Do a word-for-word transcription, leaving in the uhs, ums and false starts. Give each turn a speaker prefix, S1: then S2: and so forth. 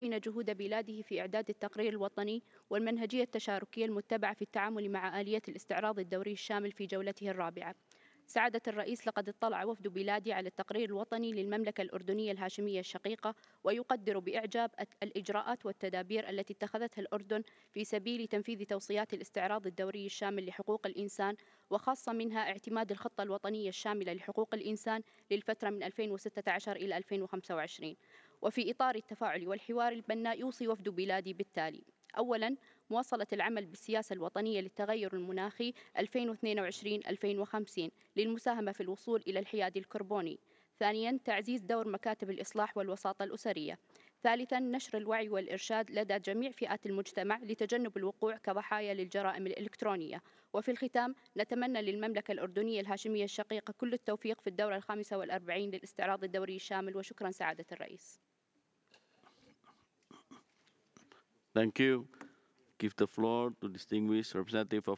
S1: جهود بلاده في إعداد التقرير الوطني والمنهجية التشاركية المتبعة في التعامل مع آلية الاستعراض الدوري الشامل في جولته الرابعة. سعادة الرئيس، لقد اطلع وفد بلادي على التقرير الوطني للمملكة الأردنية الهاشمية الشقيقة، ويقدر بإعجاب الإجراءات والتدابير التي اتخذتها الأردن في سبيل تنفيذ توصيات الاستعراض الدوري الشامل لحقوق الإنسان، وخاصة منها اعتماد الخطة الوطنية الشاملة لحقوق الإنسان للفترة من ألفين وستة عشر إلى ألفين وخمسة وعشرين. وفي إطار التفاعل والحوار البناء، يوصي وفد بلادي بالتالي: أولاً، مواصلة العمل بالسياسة الوطنية للتغير المناخي ألفين واثنين وعشرين ألفين وخمسين للمساهمة في الوصول إلى الحياد الكربوني. ثانياً، تعزيز دور مكاتب الإصلاح والوساطة الأسرية. ثالثاً، نشر الوعي والإرشاد لدى جميع فئات المجتمع لتجنب الوقوع كضحايا للجرائم الإلكترونية. وفي الختام، نتمنى للمملكة الأردنية الهاشمية الشقيقة كل التوفيق في الدورة الخامسة والأربعين للاستعراض الدوري الشامل. وشكراً سعادة الرئيس.
S2: Thank you. Give the floor to distinguished representative of